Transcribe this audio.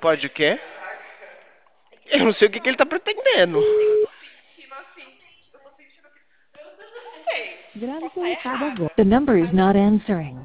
pode o quê? Eu não sei o que ele tá pretendendo. Grave seu recado agora. The number is not answering.